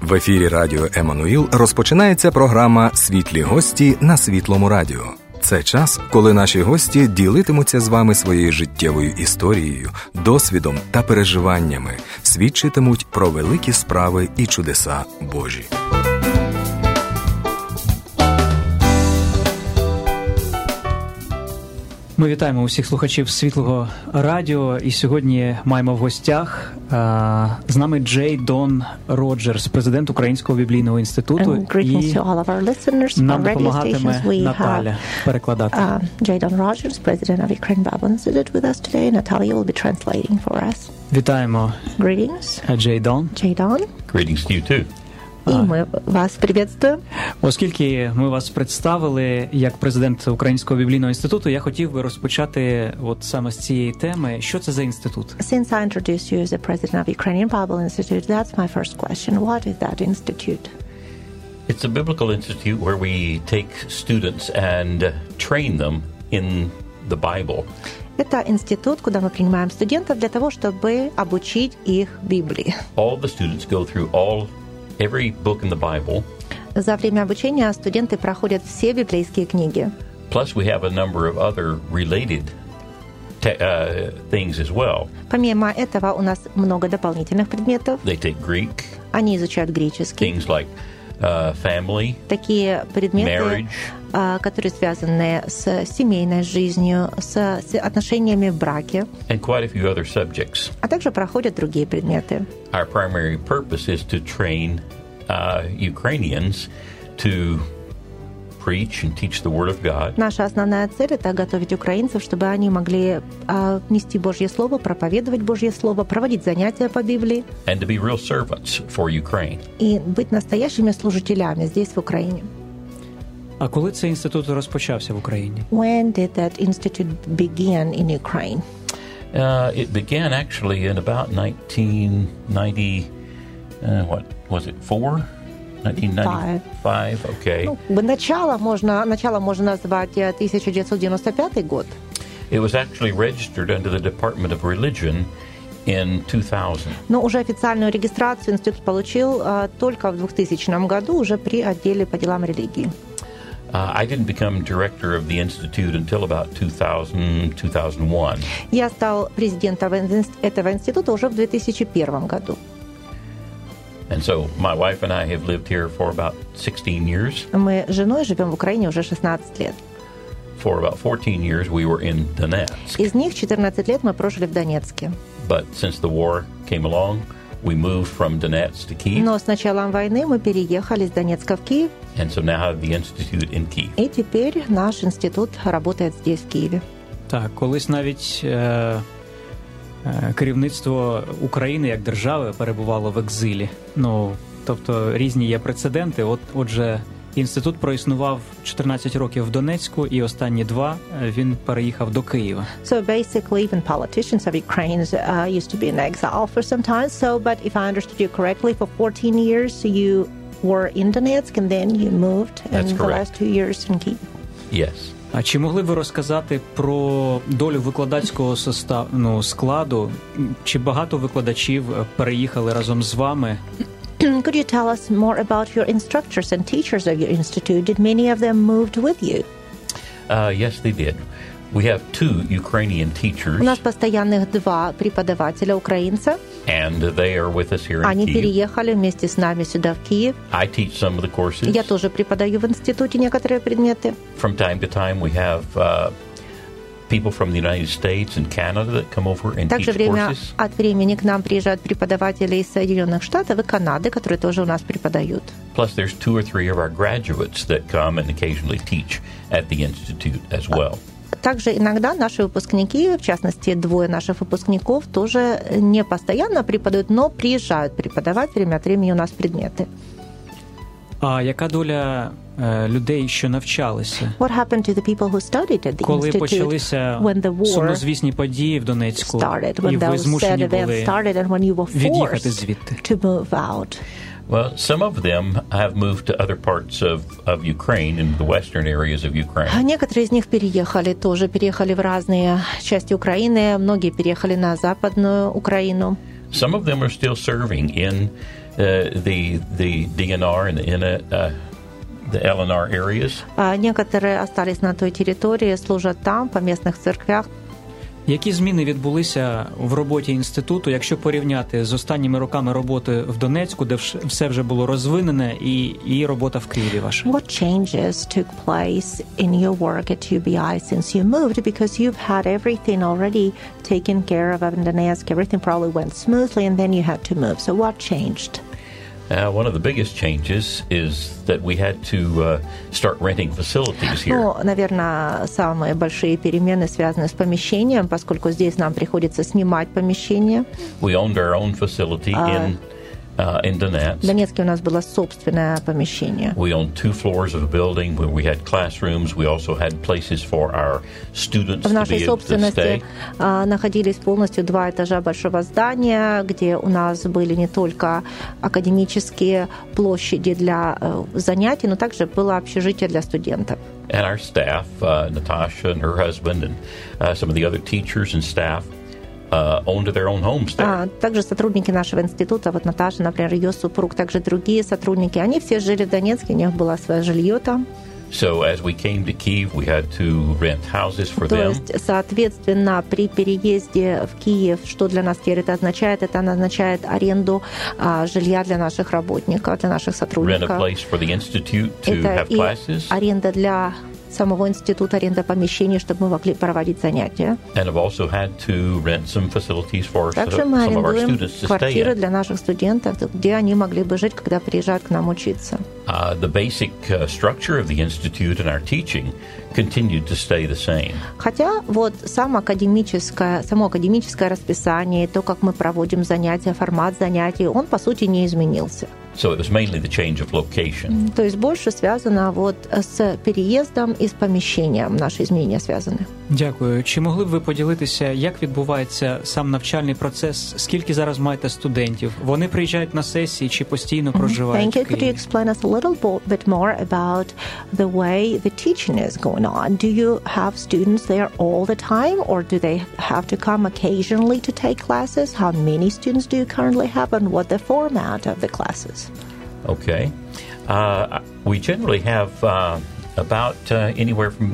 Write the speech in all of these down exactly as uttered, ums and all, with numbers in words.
В ефірі Радіо Еммануїл розпочинається програма «Світлі гості» на Світлому радіо. Це час, коли наші гості ділитимуться з вами своєю життєвою історією, досвідом та переживаннями, свідчитимуть про великі справи і чудеса Божі. Ми вітаємо усіх слухачів Світлого радіо, і сьогодні маємо в гостях а, з нами Джей Дон Роджерс, президент Українського біблійного інституту, і нам допомагатиме Наталя перекладати. Uh, Jay Don Rogers, president of Ukraine Bible Institute, with us today. Natalia will be translating for us. Вітаємо. Greetings. Джей Дон. Jay Don. Greetings to you too. І ми вас приветствуємо. Оскільки ми вас представили як президент Українського біблійного інституту, я хотів би розпочати от саме з цієї теми. Що це за інститут? Since I introduced you as the president of Ukrainian Bible Institute, that's my first question. What is that institute? It's a biblical institute where we take students and train them in the Bible. Это институт, куда мы принимаем студентов для того, чтобы обучить их Библии. All the students go through all every book in the Bible. За время обучения студенты проходят все библейские книги. Plus we have a number of other related te- uh, things as well. Помимо этого у нас много дополнительных предметов. They take Greek. Они изучают греческий. Things like uh, family, такие предметы, marriage, которые связаны с семейной жизнью, с отношениями в браке. And quite a few other subjects. А также проходят другие предметы. Our primary purpose is to train uh, Ukrainians to preach and teach the Word of God. Наша основная цель – это готовить украинцев, чтобы они могли uh, нести Божье Слово, проповедовать Божье Слово, проводить занятия по Библии. And to be real servants for Ukraine. И быть настоящими служителями здесь, в Украине. А коли цей інститут розпочався в Україні? When did that institute begin in Ukraine? Uh, it began actually in about nineteen ninety, uh, what was it, four? nineteen ninety-five, okay. Ну, начало можно, начало можно назвать тысяча девятьсот девяносто пятый год. It was actually registered under the Department of Religion in two thousand. Но уже официальную регистрацию институт получил uh, только в двухтысячном году, уже при отделе по делам религии. Uh, I didn't become director of the institute until about two thousand, two thousand one. Я стал президентом этого института уже в две тысячи первом году. And so my wife and I have lived here for about sixteen years. Мы с женой живем в Украине уже шестнадцать лет. For about fourteen years we were in Donetsk. Из них четырнадцать лет мы прожили в Донецке. But since the war came along, we moved from Donetsk to Kyiv. Но с началом войны мы переехали из Донецка в Киев. And so now the institute in Kyiv. И теперь наш институт работает здесь, в Киеве. Так, колись навіть е, е, керівництво України як держави перебувало в екзилі. Ну, тобто різні є прецеденти. От, отже, інститут проіснував чотирнадцять років в Донецьку, і останні два він переїхав до Києва. So basically, even politicians of Ukraine uh, used to be in exile for some time. So, but if I understood you correctly, for fourteen years you were in Donetsk and then you moved That's in correct. the last two years in Kyiv. Yes. А чи могли б ви розказати про долю викладацького составу, ну, складу? Чи багато викладачів переїхали разом з вами? Could you tell us more about your instructors and teachers of your institute? Did many of them moved with you? Uh, yes, they did. We have two Ukrainian teachers. У нас постоянных два преподавателя украинца. And they are with us here in Они Kyiv. переехали вместе с нами сюда, в Киев. I teach some of the courses. Я тоже преподаю в институте некоторые предметы. From time to time we have uh, people from the United States and Canada that come over and Также teach время courses. от времени к нам приезжают преподаватели из Соединенных Штатов и Канады, которые тоже у нас преподают. Plus there's two or three of our graduates that come and occasionally teach at the institute as well. Также иногда наши выпускники, в частности, двое наших выпускников, тоже не постоянно преподают, но приезжают преподавать время от времени у нас предметы. А яка доля е, людей, що навчалися? What happened to the people who studied at the Коли institute почалися when the war сумнозвісні події в Донецьку, started, when і ви those sad змушені events були started and when you were від'їхати forced звідти? to move out? Well, some of them have moved to other parts of, of Ukraine, in the western areas of Ukraine. Некоторые из них переехали, тоже переехали в разные части Украины, многие переехали на западную Украину. Some of them are still serving in uh, the the D N R and the uh, the L N R areas. Uh, некоторые остались на той территории, служат там, по местных церквях. Які зміни відбулися в роботі інституту, якщо порівняти з останніми роками роботи в Донецьку, де все вже було розвинене, і, і робота в Києві ваша? What changes took place in your work at U B I since you moved? Because you've had everything already taken care of in Donetsk, everything probably went smoothly, and then you had to move. So what changed? Uh, one of the biggest changes is that we had to uh, start renting facilities here. Ну, наверное, самые большие перемены связаны с помещением, поскольку здесь нам приходится снимать помещение. We owned our own facility uh, in uh, in Donetsk. В Донецке у нас было собственное помещение. We owned two floors of a building where we had classrooms. We also had places for our students to be able to stay. В нашей собственности uh, находились полностью два этажа большого здания, где у нас были не только академические площади для uh, занятий, но также было общежитие для студентов. And our staff, uh, Natasha and her husband, and uh, some of the other teachers and staff, Uh, owned their own homes there. А, также сотрудники нашего института, вот Наташа, например, ее супруг, также другие сотрудники, они все жили в Донецке, у них было свое жилье там. So as we came to Kyiv, we had to rent houses for То them. есть, соответственно, при переезде в Киев, что для нас теперь это означает? Это означает аренду а, жилья для наших работников, для наших сотрудников. Rent a place for the institute to это have и classes. Аренда для самого института, аренда помещений, чтобы мы могли проводить занятия. And have also had to rent some facilities for Также мы some of our арендуем students to stay квартиры in. для наших студентов, где они могли бы жить, когда приезжают к нам учиться. Uh, the basic uh, structure of the institute and our teaching continued to stay the same. Хотя вот само академическое, само академическое расписание, то, как мы проводим занятия, формат занятий, он, по сути, не изменился. So it was mainly the change of location. То есть больше связано вот с переездом и с помещением наши изменения связаны. Дякую. Чи могли б ви поділитися, як відбувається сам навчальний процес? Скільки зараз маєте студентів? Вони приїжджають на сесії чи постійно проживають Thank you. в Києві? Could you explain us a little bit more about the way the teaching is going on? Do you have students there all the time, or do they have to come occasionally to take classes? How many students do you currently have, and what the format of the classes? Okay. Uh, we generally have uh, about uh, anywhere from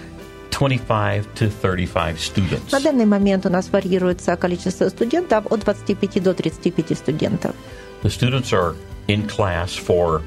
twenty-five to thirty-five students. На данный момент у нас варьируется количество студентов от двадцати пяти до тридцати пяти студентов. The students are in class for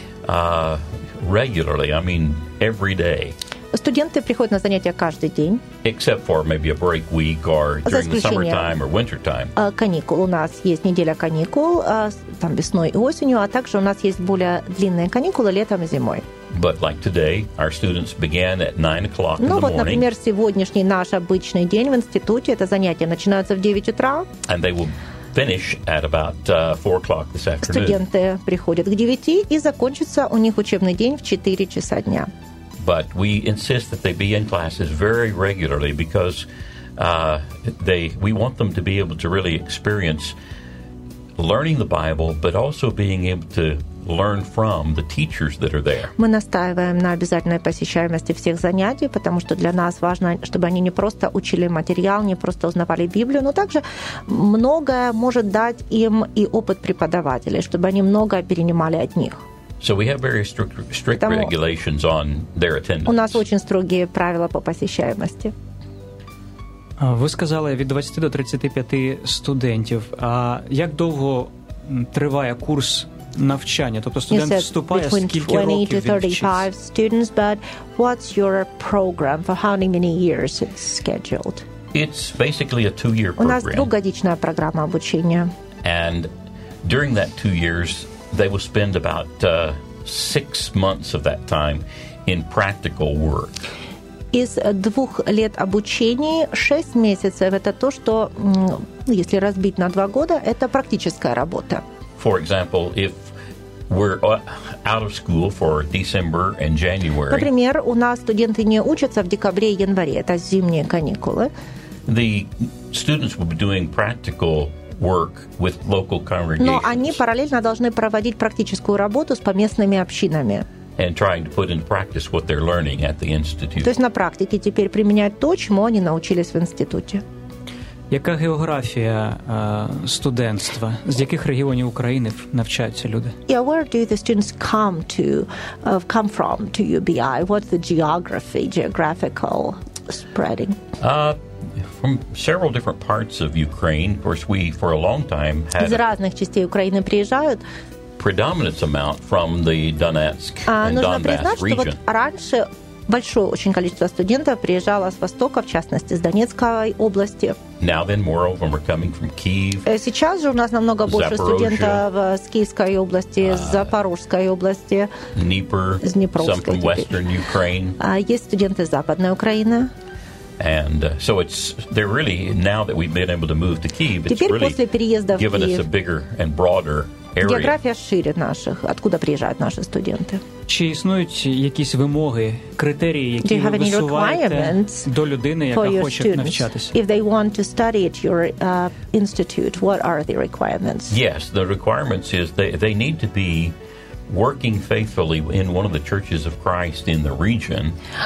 uh, regularly, I mean every day. Студенты приходят на занятия каждый день. Except for maybe a break week or during the summertime or winter time. Каникул. У нас есть неделя каникул, там весной и осенью, а также у нас есть более длинные каникулы летом и зимой. But like today, our students began at nine o'clock in the morning. Ну вот, например, сегодняшний наш обычный день в институте, это занятия начинаются в девять утра. And they will finish at about uh, four o'clock this afternoon. Студенты приходят к девяти, и закончится у них учебный день в четыре часа дня. But we insist that they be in classes very regularly because uh, they we want them to be able to really experience learning the Bible, but also being able to learn from the teachers that are there. Мы настаиваем на обязательной посещаемости всех занятий, потому что для нас важно, чтобы они не просто учили материал, не просто узнавали Библию, но также многое может дать им и опыт преподавателей, чтобы они многое перенимали от них. So we have very strict, strict regulations on their attendance. У нас очень строгие правила по посещаемости. Ви сказали від двадцяти до тридцяти п'яти студентів. А як довго триває курс навчання? Тобто студент вступає, скільки років він вчиться? Students, but what's your program? For how many years it's scheduled? It's basically a two-year program. У нас двухгодичная программа обучения. And during that two years, they will spend about uh, six months of that time in practical work. Из двух лет обучения шесть месяцев – это то, что, если разбить на два года, это практическая работа. For example, if we're out of school for December and January, например, у нас студенты не учатся в декабре и январе, это зимние каникулы. The students will be doing practical work with local congregations. Но они параллельно должны проводить практическую работу с поместными общинами. And trying to put into practice what they're learning at the institute. То есть на практике теперь применять то, чему они научились в институте. Яка географія uh, студентства? З яких регіонів України навчаються люди? Yeah, where do the students come to uh, come from to U B I? What's the geography, geographical spreading? Uh, from several different parts of Ukraine. Of course, we for a long time had Из разных частей Украины приезжают. Predominant amount from the Donetsk А, and нужно Donbass признать, что вот region. раньше большое очень количество студентов приезжало с востока, в частности, с Донецкой области. Now then, more of them are coming from Kyiv. Сейчас же у нас намного больше Zaporozhye, студентов с Киевской области, с Запорожской области, Dnieper, с Днепровской some from теперь. Western Ukraine. А есть студенты из Западной Украины. And uh, so it's they're really, now that we've been able to move to Kyiv, it's Теперь really после переезда в given us a Киев bigger and broader area. география шире наших, откуда приезжают наши студенты. Чи існують якісь вимоги, критерії, які Do you ви have any висуваєте requirements до людини, for яка your хоче students? навчатися? If they want to study at your uh, institute, what are the requirements? Yes, the requirements is they, they need to be working faithfully in one of the churches of Christ in the region,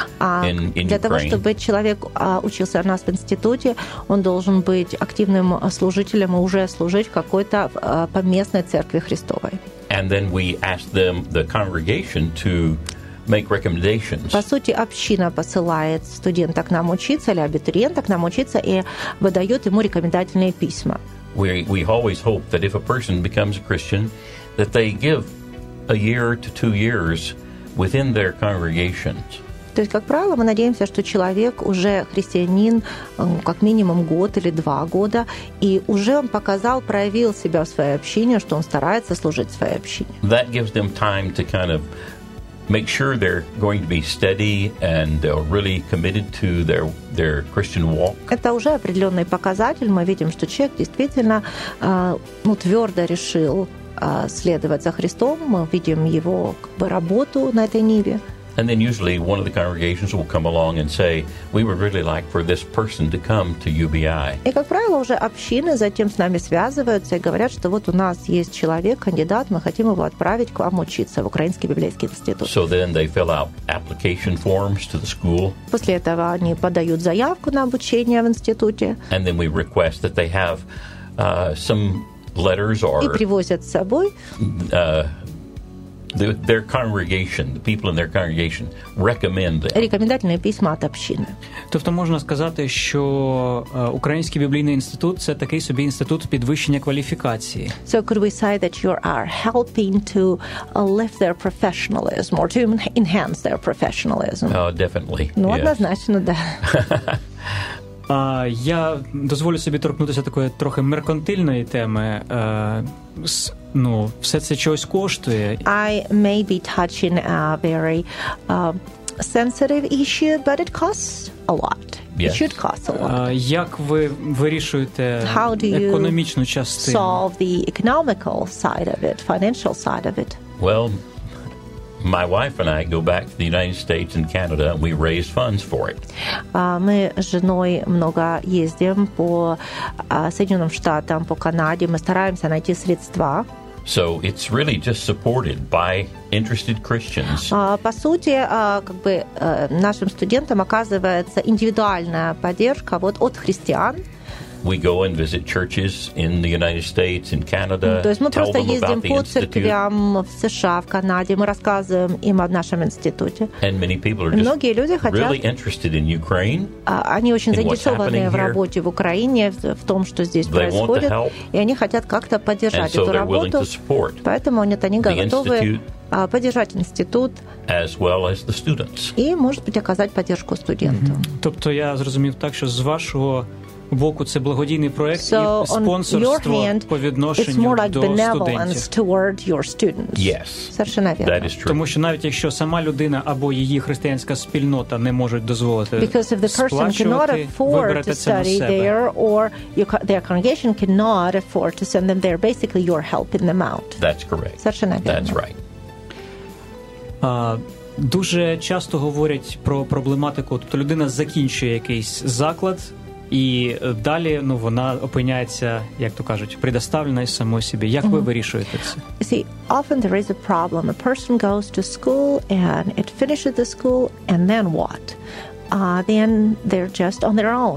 in, in Для того, Ukraine. чтобы человек а, учился у нас в институте, он должен быть активным служителем и уже служить в какой-то а, поместной церкви Христовой. And then we ask them, the congregation, to make recommendations. По сути, община посылает студента к нам учиться или абитуриента к нам учиться и выдает ему рекомендательные письма. We, we always hope that if a person becomes a Christian, that they give a year to two years within their congregations. То есть, как правило, мы надеемся, что человек уже христианин как минимум год или два года, и уже он показал, проявил себя в своей общине, что он старается служить своей общине. That gives them time to kind of make sure they're going to be steady and uh, really committed to their, their Christian walk. Это уже определенный показатель. Мы видим, что человек действительно ну, твердо решил следовать за Христом. Мы видим его как бы, работу на этой ниве. And then usually one of the congregations will come along and say, we would really like for this person to come to U B I. И, как правило, уже общины затем с нами связываются и говорят, что вот у нас есть человек, кандидат, мы хотим его отправить к вам учиться в Украинский библейский институт. So then they fill out application forms to the school. После этого они подают заявку на обучение в институте. And then we request that they have uh, some letters or и привозят с собой uh, the, their congregation, the people in their congregation recommend them. Рекомендательные письма от общини. Тобто можна сказати, що Український біблійний інститут – це такий собі інститут підвищення кваліфікації. So could we say that you are helping to lift their professionalism or to enhance their professionalism? Oh, definitely. Ну, yes. однозначно, да. А, я дозволю собі торкнутися такої трохи меркантильної теми. А, с, ну, все це чогось коштує. I may be touching a very uh, sensitive issue, but it costs a lot. Yes. It should cost a lot. А, як ви вирішуєте How do you економічну частину? solve the economical side of it, financial side of it? Well, my wife and I go back to the United States and Canada, and we raise funds for it. Мы с женой много ездим по Соединенным Штатам, по Канаде. Мы стараемся найти средства. So it's really just supported by interested Christians. По сути, как бы нашим студентам оказывается индивидуальная поддержка вот от христиан. We go and visit churches in the United States, in Canada, То есть мы tell просто them ездим about the по institute. церквям в США, в Канаде, мы рассказываем им о нашем институте. And many people are Многие люди just хотят, really interested in Ukraine. они очень in what's заинтересованы happening в here. работе в Украине, в том, что здесь They want to происходит, help. и они хотят как-то And поддержать so эту they're willing работу. to support Поэтому нет, они the готовы institute поддержать институт as well as the students. и, может быть, оказать поддержку студенту. Тобто я зрозумів так, що з вашого боку це благодійний проект So і спонсорство hand, по відношенню it's more like до benevolence студентів. toward your students. Yes, Совершенно верно. that is true. Тому що навіть якщо сама людина або її християнська спільнота не можуть дозволити Because if the person cannot сплачувати, afford to виберете це на study себе. there, or your, their congregation cannot afford to send them there, basically you're helping them out. That's correct. Совершенно верно. That's right. А, дуже часто говорять про проблематику, тобто людина закінчує якийсь заклад, і далі ну, вона опиняється, як то кажуть, предоставлена із самої собі. Як mm-hmm. ви вирішуєте це? See, often there is a problem. A person goes to school and it finishes the school, and then what? Uh, then they're just on their own.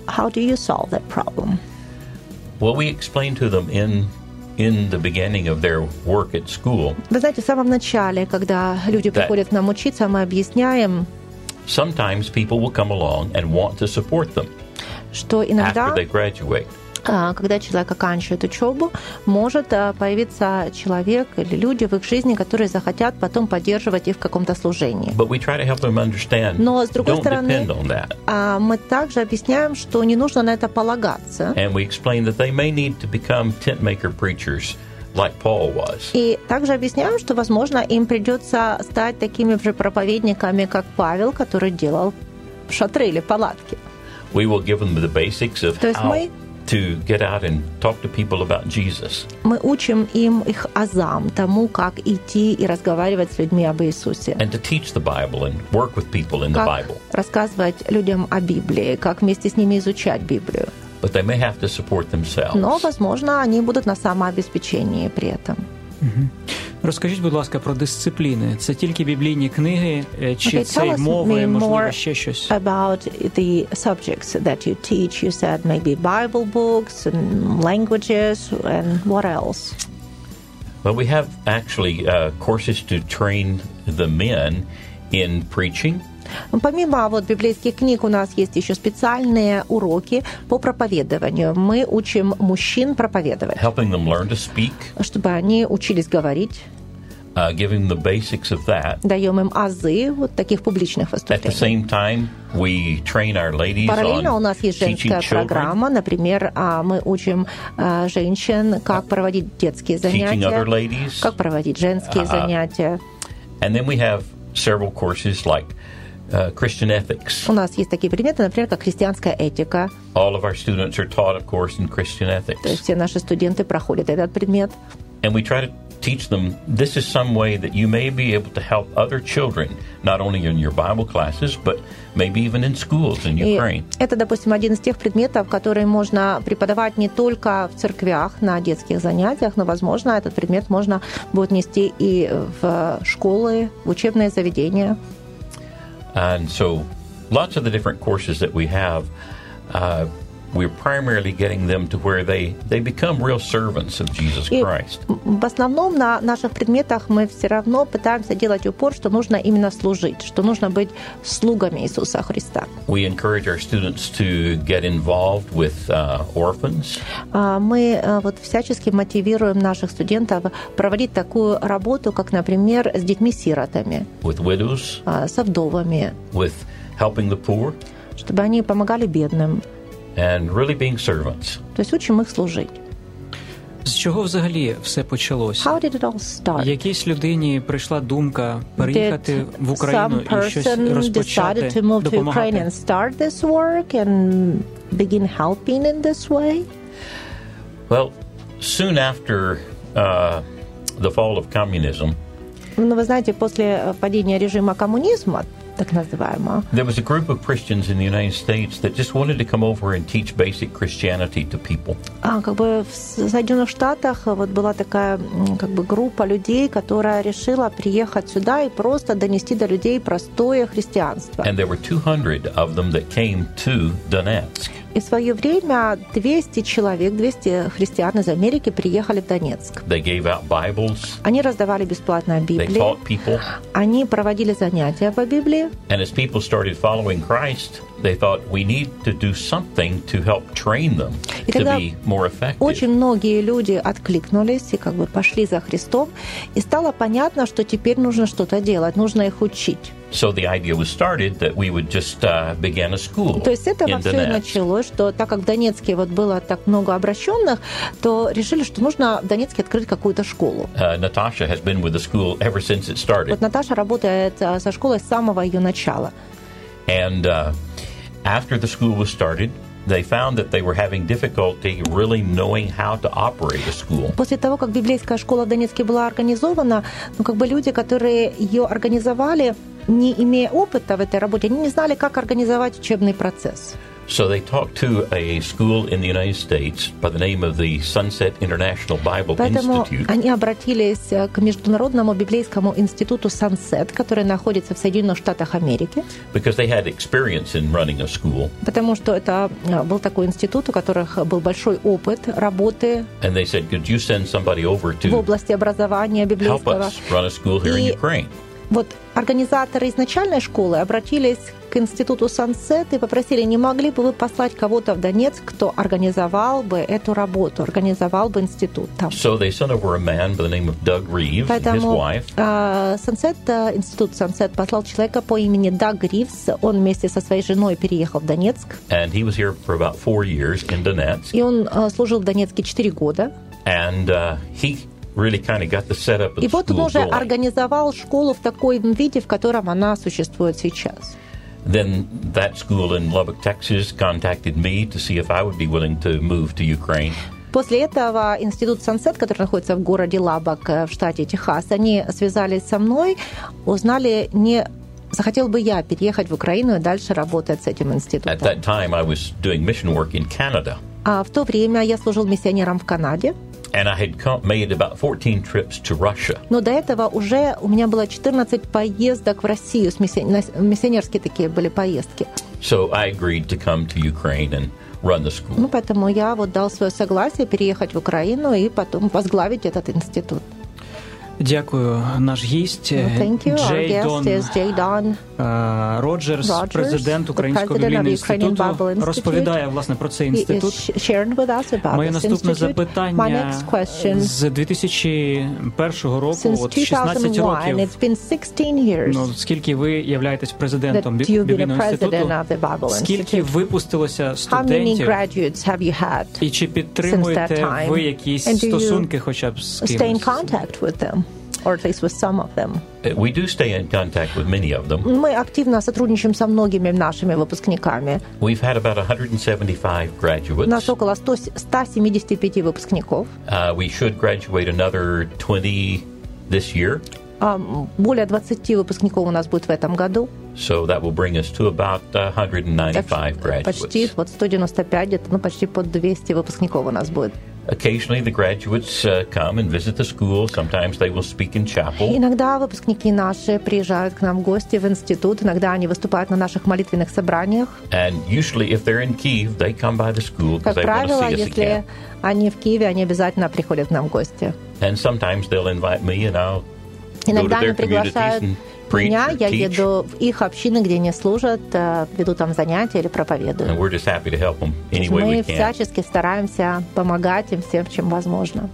how do you solve that problem? Well, we explain to them in in the beginning of their work at school. Вы знаете, в самом начале, когда люди приходят к нам учиться, мы объясняем, sometimes people will come along and want to support them что иногда, after they graduate. Когда человек оканчивает учебу, может появиться человек или люди в их жизни, которые захотят потом поддерживать их в каком-то служении. But we try to help them understand. Но с другой Don't стороны, depend on that. мы также объясняем, что не нужно на это полагаться. And we explain that they may need to become tent maker preachers like Paul was. И также объясняем, что, возможно, им придется стать такими же проповедниками, как Павел, который делал шатры или палатки. We will give them the basics of То есть how мы to get out and talk to people about Jesus. Мы учим им их азам, тому, как идти и разговаривать с людьми об Иисусе. And to teach the Bible and work with people in the Bible. Как рассказывать людям о Библии, как вместе с ними изучать Библию. But they may have to support themselves. Но, возможно, они будут на самообеспечении при этом. Угу. Розкажіть, будь ласка, про дисципліни. Це тільки біблійні книги, чи Okay, це tell us мови, можливо, more ще щось? About the subjects that you teach. You said maybe Bible books and languages and what else? Well, we have actually uh, courses to train the men in preaching. Помимо вот библейских книг у нас есть еще специальные уроки по проповедованию. Мы учим мужчин проповедовать. Helping them learn to speak. Чтобы они учились говорить. Uh, giving the basics of that. Даем им азы вот таких публичных выступлений. At the same time, we train our ladies Параллельно on у нас есть женская программа. Например, мы учим женщин, как проводить детские занятия, как проводить женские uh, занятия. And then we have several courses like Uh, Christian ethics. У нас есть такие предметы, например, как христианская этика. All of our students are taught, of course, in Christian ethics. То есть все наши студенты проходят этот предмет. And we try to teach them this is some way that you may be able to help other children, not only in your Bible classes, but maybe even in schools in Ukraine. И это, допустим, один из тех предметов, которые можно преподавать не только в церквях на детских занятиях, но, возможно, этот предмет можно будет нести и в школы, в учебные заведения. And so lots of the different courses that we have, uh, we're primarily getting them to where they, they become real servants of Jesus Christ. И в основном на наших предметах мы все равно пытаемся делать упор, что нужно именно служить, что нужно быть слугами Иисуса Христа. We encourage our students to get involved with uh, orphans. Мы вот всячески мотивируем наших студентов проводить такую работу, как, например, с детьми-сиротами, with widows, с вдовами, with helping the poor, чтобы они помогали бедным. And really being servants. То есть учимо їх служити. З чого взагалі все почалося? How did it all start? Якійсь людині прийшла думка переїхати в Україну і щось розпочати, decided to move to Ukraine допомагати? and start this work and begin helping in this way? Well, soon after uh, the fall of communism, Ну, вы знаете, после падения режима коммунизма, так называемого, there was a group of Christians in the United States that just wanted to come over and teach basic Christianity to people. А, как бы в Соединенных Штатах вот была такая как бы группа людей, которая решила приехать сюда и просто донести до людей простое христианство. And there were two hundred of them that came to Donetsk. И в свое время двести человек, двести христиан из Америки приехали в Донецк. They gave out Bibles. Они раздавали бесплатно Библию. They taught people. Они проводили занятия по Библии. And as people started following Christ, they thought we need to do something to help train them to be more effective. Очень многие люди откликнулись и как бы пошли за Христом, и стало понятно, что теперь нужно что-то делать, нужно их учить. So the idea was started that we would just uh, begin a school. То есть с этого все и началось, что так как в Донецке вот было так много обращенных, то решили, что нужно в Донецке открыть какую-то школу. Uh, Natasha has been with the school ever since it started. Вот Наташа работает со школой с самого ее начала. And uh, after the school was started, they found that they were having difficulty really knowing how to operate a school. После того, как библейская школа в Донецке была организована, ну как бы люди, которые ее организовали, не имея опыта в этой работе, они не знали, как организовать учебный процесс. So they talked to a school in the United States by the name of the Sunset International Bible Поэтому Institute. Они обратились к Международному библейскому институту Sunset, который находится в Соединенных Штатах Америки. Because they had experience in running a school. Потому что это был такой институт, у которых был большой опыт работы And they said, could you send somebody over to в области образования help библейского. us run a school here in И Ukraine? вот организаторы изначальной школы обратились к институту Sunset и попросили, не могли бы вы послать кого-то в Донецк, кто организовал бы эту работу, организовал бы институт там. So they sent over a man by the name of Doug Reeves and his Поэтому wife. uh, Sunset, uh, институт Sunset послал человека по имени Даг Ривз. Он вместе со своей женой переехал в Донецк. And he was here for about four years in Donetsk. И он uh, служил в Донецке четыре года. And uh, he really kind of got the setup of И the вот он school уже going. организовал школу в таком виде, в котором она существует сейчас. Then that school in Lubbock, Texas contacted me to see if I would be willing to move to Ukraine. После этого институт Sunset, который находится в городе Лаббок в штате Техас, они связались со мной, узнали, не захотел бы я переехать в Украину и дальше работать с этим институтом. At that time, I was doing mission work in Canada. А в то время я служил миссионером в Канаде. And I had come, made about fourteen trips to Russia. Но до этого уже у меня было четырнадцать поездок в Россию, миссионерские такие были поездки. So I agreed to come to Ukraine and run the school. Ну, поэтому я вот дал свое согласие переехать в Украину и потом возглавить этот институт. Дякую. Наш гість Джей Дон Роджерс, президент Українського біблійного інституту, розповідає, власне, про цей інститут. Моє наступне запитання з дві тисячі першого року, от шістнадцять років, ну, скільки ви являєтесь президентом біблійного інституту, скільки випустилося студентів, і чи підтримуєте ви якісь стосунки хоча б з кимось? Or at least with some of them. We do stay in contact with many of them. Мы активно сотрудничаем со многими нашими выпускниками. We've had about one hundred seventy-five graduates. У нас около сто семьдесят пять выпускников. Uh, we should graduate another twenty this year. Um, более двадцати выпускников у нас будет в этом году. So that will bring us to about one hundred ninety-five graduates. Почти вот сто девяносто пять, где-то, ну, почти под двести выпускников у нас будет. Occasionally the graduates uh, come and visit the school. Sometimes they will speak in chapel. Иногда выпускники наши приезжают к нам в гости в институт. Иногда они выступают на наших молитвенных собраниях. And usually, if they're in Kyiv, they come by the school because Как they want to правило, see us если again. они в Киеве, они обязательно приходят к нам в гости. And sometimes they'll invite me, and I'll Иногда go to они their communities приглашают and preach меня, or я teach. еду в их общины, где они служат, веду там занятия или проповедую. And we're just happy to help them any way Мы we can. всячески стараемся помогать им всем, чем возможно.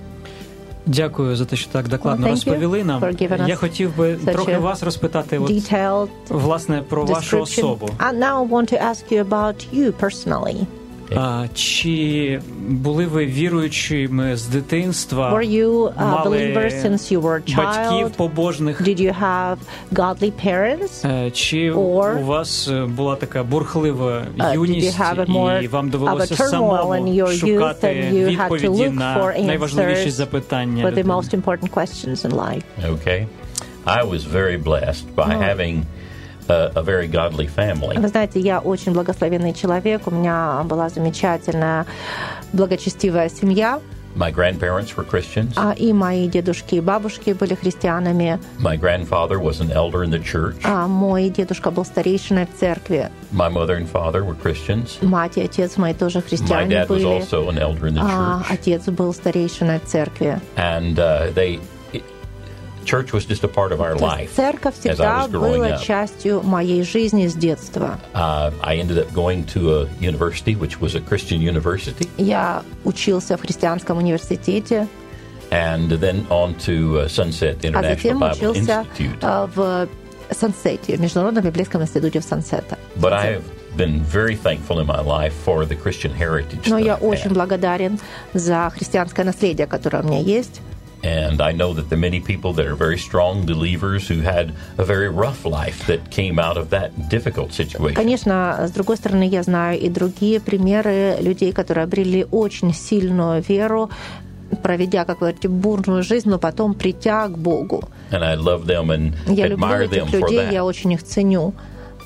Дякую за те, що так докладно Well, розповіли нам. Я хотів би трохи вас розпитати, от, власне, про вашу особу. And now I want to ask you about you personally. А, чи були ви віруючими з дитинства? Were you a Мали believer since you were a батьків child? побожних? Did you have godly parents? Чи Or, у вас була така бурхлива Uh, юність, did you have a more і вам of довелося a turmoil самому in your youth шукати and you had to відповіді look на for найважливіші answers запитання for the людини? most important questions in life? Okay. I was very blessed by having a, a very godly family. Вы знаете, я очень благословенный человек. У меня была замечательная, благочестивая семья. My grandparents were Christians. А и мои дедушки и бабушки были христианами. My grandfather was an elder in the church. А мой дедушка был старейшиной в церкви. My mother and father were Christians. Мать и отец мои тоже My христиане dad was были. also an elder in the А church. отец был старейшиной в церкви. And uh, they, it, church was just a part of our То есть life церковь as I всегда was growing была up. частью моей жизни с детства. Uh, I ended up going to a university, which was a Christian university, Я учился в христианском университете, and then on to uh, Sunset а International затем Bible учился Institute. а, в Сансете, в Международном библейском институте в Сансета. But I have been very thankful in my life for the Christian heritage Но that я I've очень had. благодарен за христианское наследие, которое у меня есть. And I know that there are many people that are very strong believers who had a very rough life that came out of that difficult situation. Конечно, с другой стороны, я знаю и другие примеры людей, которые обрели очень сильную веру, проведя, как вы говорите, бурную жизнь, но потом придя к Богу. And I love them and Я люблю admire them этих for людей, я that. очень их ценю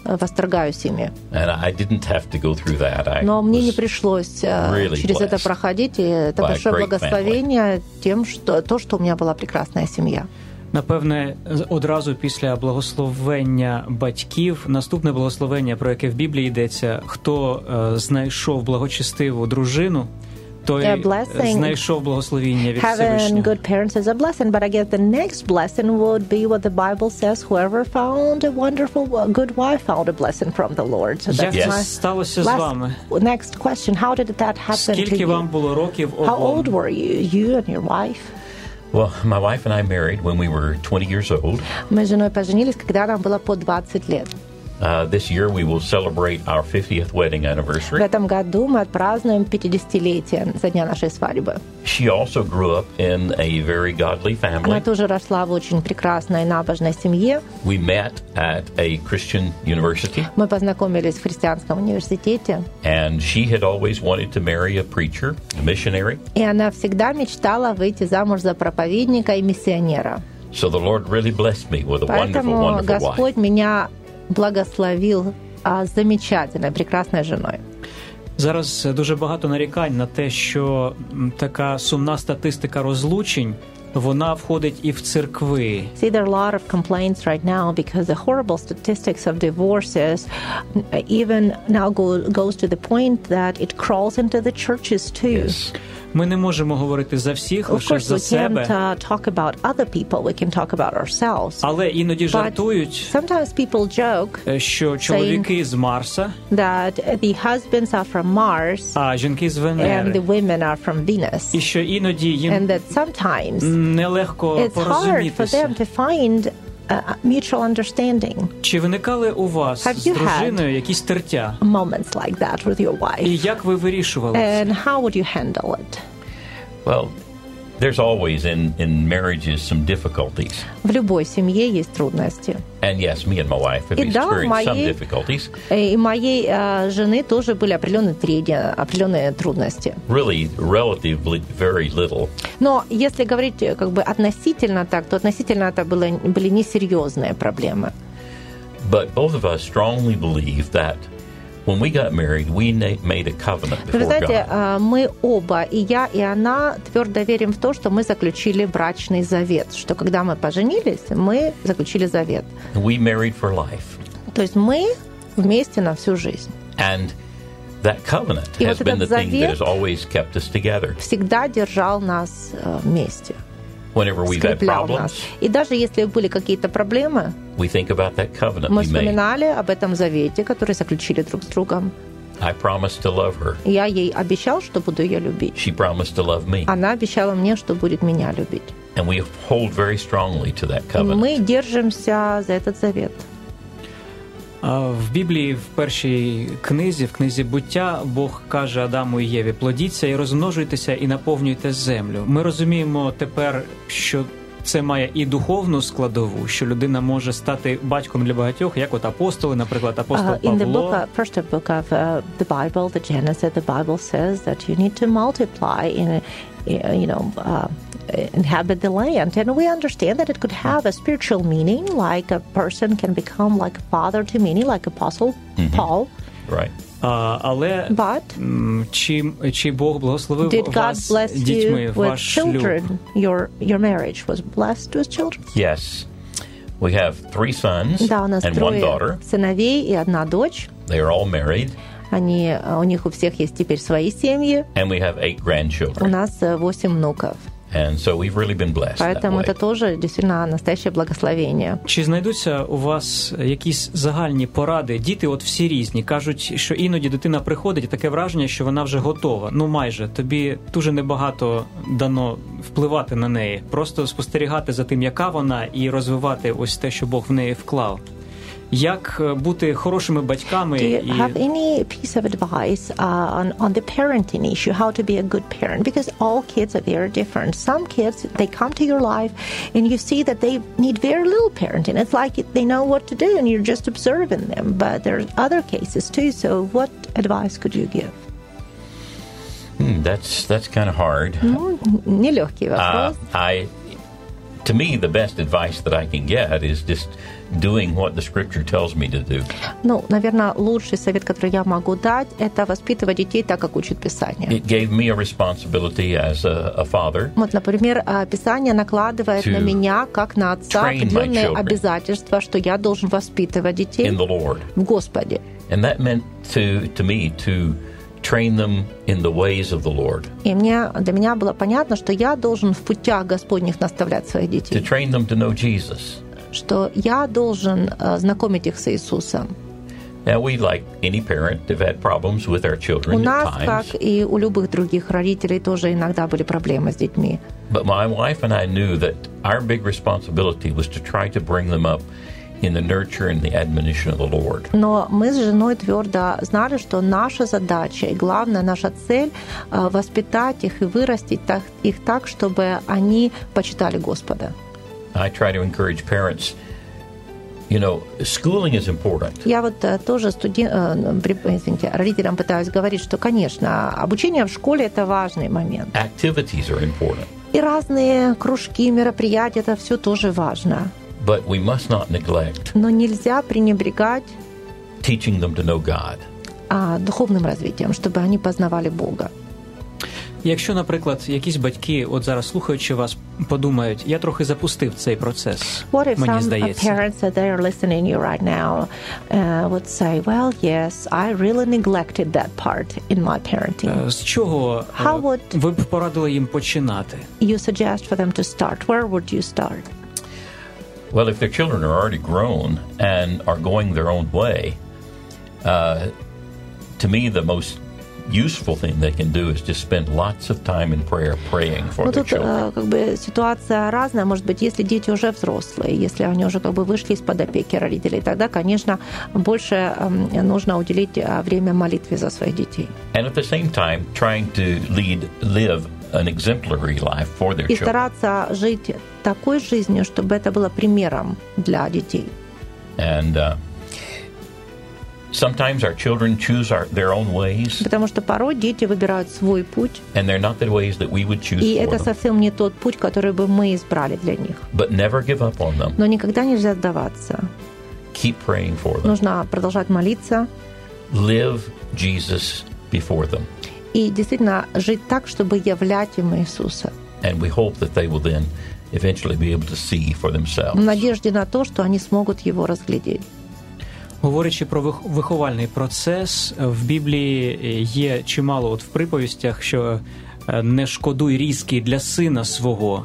восторгаюсь ими. And I didn't have to go through that. I Но мне не пришлось really через это проходить, и это большое благословение тем, что то, что у меня была прекрасная сім'я. Напевне, одразу після благословення батьків, наступне благословення, про яке в Біблії йдеться, хто е, знайшов благочестиву дружину, той знайшов благословіння від Всевишнього. Having good parents is a blessing, but I guess the next blessing would be what the Bible says, whoever found a wonderful, good wife found a blessing from the Lord. So that's Як my сталося з вами? Next question, how did that happen to you? Скільки вам було років обом? How old were you, you and your wife? Well, my wife and I married when we were twenty years old. Мы с женой поженились, когда нам было по двадцать лет. Uh, this year we will celebrate our fiftieth wedding anniversary. В этом году мы отпразднуем пятидесятилетие со дня нашей свадьбы. She also grew up in a very godly family. Она тоже росла в очень прекрасной набожной семье. We met at a Christian university. Мы познакомились в христианском университете. And she had always wanted to marry a preacher, a missionary. И она всегда мечтала выйти замуж за проповедника и миссионера. So the Lord really blessed me with a Поэтому wonderful, wonderful Господь wife. меня благословил а, замечательной, прекрасной женой. Зараз дуже багато нарікань на те, що така сумна статистика розлучень, вона входить і в церкви. See, there are a lot of complaints right now because the horrible statistics of divorces even now go, goes to the point that it crawls into the churches too. Yes. Ми не можемо говорити за всіх, Of лише course, за we себе. can't uh, talk about other people. We can talk about ourselves. Але іноді But жартують, sometimes people joke що чоловіки з Марса, that the husbands are from Mars а жінки з and Венери. the women are from Venus. І що іноді їм And that sometimes нелегко it's hard for порозумітися. them to find a mutual understanding. Чи виникали у вас Have з you дружиною якісь тертя? Moments like that with your І wife. як ви вирішували це? And how would you handle it? Well, there's always in, in marriages some difficulties. В любой семье есть трудности. And yes, me and my wife have И да, experienced some моей- difficulties. И у моей э, жены тоже были определенные трения, определенные трудности. Really, relatively very little. Но если говорить э, как бы относительно так, то относительно это было, были несерьезные проблемы. But both of us strongly believe that when we got married, we na- made a covenant Вы before знаете, God. э, мы оба, и я, и она, твердо верим в то, что мы заключили брачный завет, что когда мы поженились, мы заключили завет. We married for life. То есть мы вместе на всю жизнь. And that covenant И has вот been the этот thing that завет has always kept us together. Всегда держал нас э, вместе, Whenever we've had скреплял нас. problems, И даже если были какие-то проблемы, we think about that covenant мы we made. вспоминали об этом завете, который заключили друг с другом. I promised to love her. Я ей обещал, что буду ее любить. She promised to love me. Она обещала мне, что будет меня любить. And we hold very strongly to that И covenant. мы держимся за этот завет. А в Біблії, в першій книзі, в книзі «Буття», Бог каже Адаму і Єві: «Плодіться і розмножуйтеся, і наповнюйте землю». Ми розуміємо тепер, що це має і духовну складову, що людина може стати батьком для багатьох, як от апостоли, наприклад, апостол Uh, in the book, Павло. uh, first book of uh, the Bible, the Genesis, the Bible says that you need to multiply in, a, you know, uh, inhabit the land. And we understand that it could have a spiritual meaning, like a person can become like a father to many, like Apostle Paul. Right. А, але But м, чи, чи Бог благословив did God вас bless дітьми, you with ваш шлюб? children? Your your marriage was blessed with children. Yes. We have three sons Да, у нас and one трое daughter. сыновей и одна дочь. They are all married. Они, у них у всех есть теперь свои семьи. And we have eight У grandchildren. нас э, восемь внуков. And so we've really been blessed that Поэтому way. это тоже действительно настоящее благословение. Чи знайдуться у вас якісь загальні поради? Діти от всі різні. Кажуть, що іноді дитина приходить, і таке враження, що вона вже готова. Ну майже. Тобі дуже небагато дано впливати на неї. Просто спостерігати за тим, яка вона, і розвивати ось те, що Бог в неї вклав. Як бути хорошими батьками? Do you І... have any piece of advice uh, on, on the parenting issue, how to be a good parent? Because all kids are very different. Some kids, they come to your life and you see that they need very little parenting. It's like they know what to do and you're just observing them. But there's other cases too. So what advice could you give? Hmm, that's that's kind of hard. Нелегкий Uh, вопрос. I to me, the best advice that I can get is just doing what the Scripture tells me to do. Ну, наверное, лучший совет, который я могу дать, это воспитывать детей так, как учит Писание. It gave me a responsibility as a, a father. Вот, например, Писание накладывает на меня, как на отца, определенные обязательства, что я должен воспитывать детей in the Lord. В Господе. And that meant to to me to train them in the ways of the Lord. И мне, для меня было понятно, что я должен в путях Господних наставлять своих детей. To train them to know Jesus. Что я должен uh, знакомить их с Иисусом. Now we, like any parent, have had problems with our children у нас, at times. как и у любых других родителей, тоже иногда были проблемы с детьми. But my wife and I knew that our big responsibility was to try to bring them up in the nurture and the admonition of the Lord. Но мы с женой твердо знали, что наша задача и главная наша цель uh, воспитать их и вырастить так, их так, чтобы они почитали Господа. I try to encourage parents, you know, schooling is important. Я вот uh, тоже студен... uh, извините, родителям пытаюсь говорить, что, конечно, обучение в школе – это важный момент. Activities are important. И разные кружки, мероприятия – это все тоже важно. But we must not neglect Но нельзя пренебрегать teaching them to know God. Uh, духовным развитием, чтобы они познавали Бога. Якщо, наприклад, якісь батьки, от зараз слухаючи вас, подумають, я трохи запустив цей процес, мені здається. What if some parents that they are listening you right now uh, would say, well, yes, I really neglected that part in my parenting. З чого How would ви б порадили їм починати? You suggest for them to start? Where would you start? Well, if their children are already grown and are going their own way, uh, to me the most useful thing they can do is just spend lots of time in prayer praying for ну, their тут, children. Как бы ситуация разная. Может быть, если дети уже взрослые, если они уже как бы вышли из-под опеки родителей, тогда, конечно, больше э, нужно уделить время молитве за своих детей. And at the same time, trying to lead, live an exemplary life for their И children. стараться жить такой жизнью, чтобы это было примером для детей. And uh, sometimes our children choose our, their own ways. Потому что порой дети выбирают свой путь. And they're not the ways that we would choose И for это them. совсем не тот путь, который бы мы избрали для них. But never give up on them. Но никогда нельзя сдаваться. Keep praying for them. Нужно продолжать молиться. Live Jesus before them. И действительно жить так, чтобы являть им Иисуса. And we hope that they will then eventually be able to see for themselves. В надежде на то, что они смогут его разглядеть. Говорячи про виховальний процес, в Біблії є чимало от в приповістях, що не шкодуй різки для сина свого.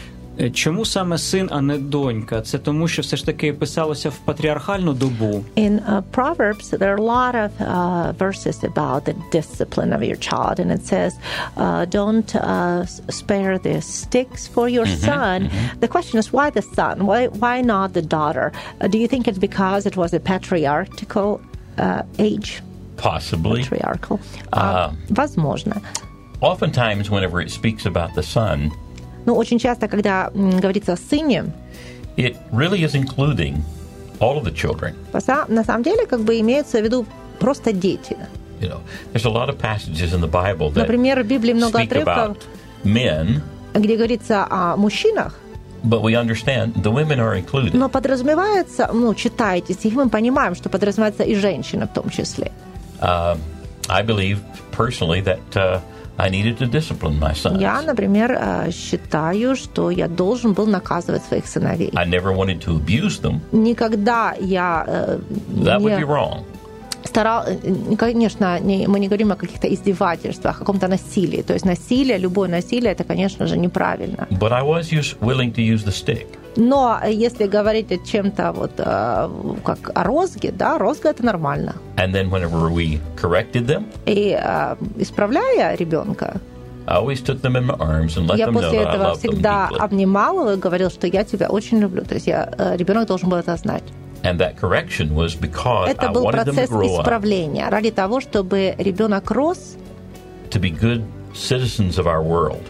Чому саме син, а не донька? Це тому, що все ж таки писалося в патріархальну добу. In uh, Proverbs, there are a lot of uh, verses about the discipline of your child, and it says, uh, "Don't uh, spare the sticks for your mm-hmm, son." Mm-hmm. The question is, why the son? Why why not the daughter? Uh, do you think it's because it was a patriarchal uh, age? Possibly. Patriarchal. Uh, uh, возможно. Oftentimes, whenever it speaks about the son, Ну, очень часто, когда говорится о сыне, it really is including all of the children. На самом деле, как бы имеются в виду просто дети. You know, there's a lot of passages in the Bible that Например, в Библии много speak about men, где говорится о мужчинах. But we understand the women are included. Но подразумевается, ну, читайте стихи, мы понимаем, что подразумевается и женщины в том числе. Uh, I believe personally that uh, I needed to discipline my sons. Я, например, считаю, что я должен был наказывать своих сыновей. I never wanted to abuse them. Никогда я That не would be wrong. старал, конечно, не, мы не говорим о каких-то издевательствах, о каком-то насилии. То есть насилие, любое насилие, это, конечно же, неправильно. But I was use, willing to use the stick. Но если говорить о чем-то вот как о розге, да, розга это нормально. And then whenever we corrected them, и исправляя ребенка, I always took them in my arms and let я them know после that I этого love them всегда deeply. обнимал его и говорил, что я тебя очень люблю. То есть я, ребенок должен был это знать. And that correction was because это I был wanted them to процесс grow up исправления ради того, чтобы ребенок рос to be good citizens of our world.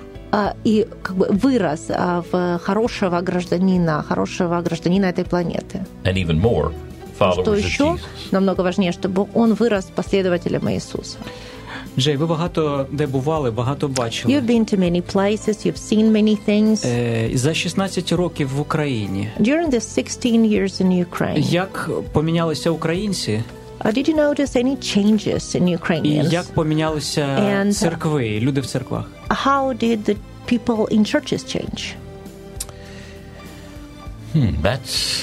и как бы вырос в хорошего гражданина, хорошего гражданина этой планеты. And even more, followers Что of еще Jesus. намного важнее, чтобы он вырос последователем Иисуса. Джей, ви багато де бували, багато бачили. You've been to many places, you've seen many things. Е, за шістнадцять років в Україні. During the sixteen years in Ukraine. Як помінялися українці? Uh, did you notice any changes in Ukrainians? І як помінялися And, церкви, люди в церквах? How did the people in churches change? Hmm, that's...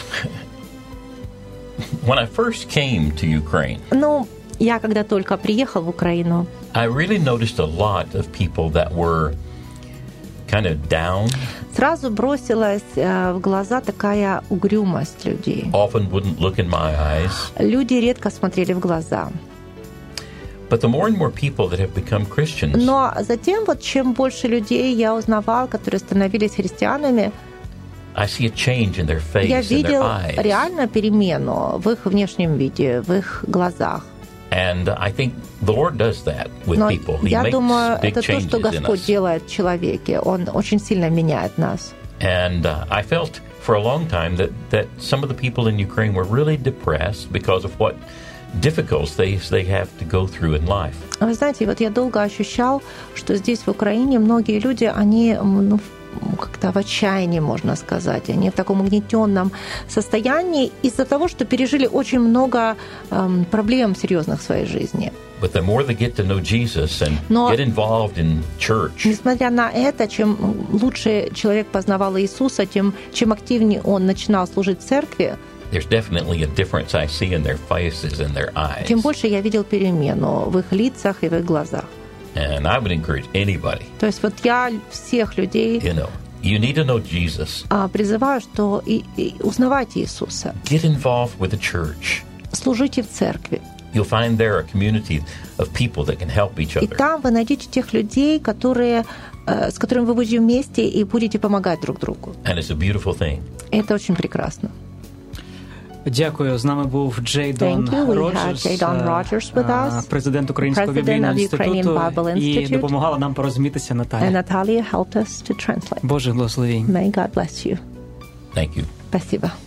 When I first came to Ukraine, Ну, я когда только приехал в Украину, I really noticed a lot of people that were kind of down. Сразу бросилась uh, в глаза такая угрюмость людей. Often wouldn't look in my eyes. Люди редко смотрели в глаза. But the more and more people that have become Christians, Но затем, вот чем больше людей я узнавал, которые становились христианами, I see a change in their face, я in their видел eyes. реально перемену в их внешнем виде, в их глазах. And I think the Lord does that with Но people. He я makes думаю, big это то, changes что in Господь us. делает в человеке. Он очень сильно меняет нас. And uh, I felt for a long time that, that some of the people in Ukraine were really depressed because of what difficulties they have to go through in life. Вы знаете, вот я долго ощущал, что здесь, в Украине, многие люди, они, ну, как-то в отчаянии, можно сказать. Они в таком угнетенном состоянии из-за того, что пережили очень много эм, проблем серьезных в своей жизни. But the more they get to know Jesus and Но, get involved in church, несмотря на это, чем лучше человек познавал Иисуса, тем чем активнее он начинал служить в церкви, there's definitely a difference I see in their faces and their eyes. тем больше я видел перемену в их лицах и в их глазах. And I would encourage anybody, То есть вот я всех людей you know, you need to know Jesus. а, призываю, что и, и узнавайте Иисуса, Get involved with the church. служите в церкви. You'll find there a community of people that can help each И other. там вы найдете тех людей, которые, э, с которыми вы будете вместе и будете помогать друг другу. And it's a beautiful thing. Это очень прекрасно. Дякую. З нами був Джей Дон Роджерс, президент Українського біблійного інституту, і допомагала нам порозумітися Наталія. And Natalia helped us to translate. Боже благословінь. May God bless you. Thank you. Спасибо.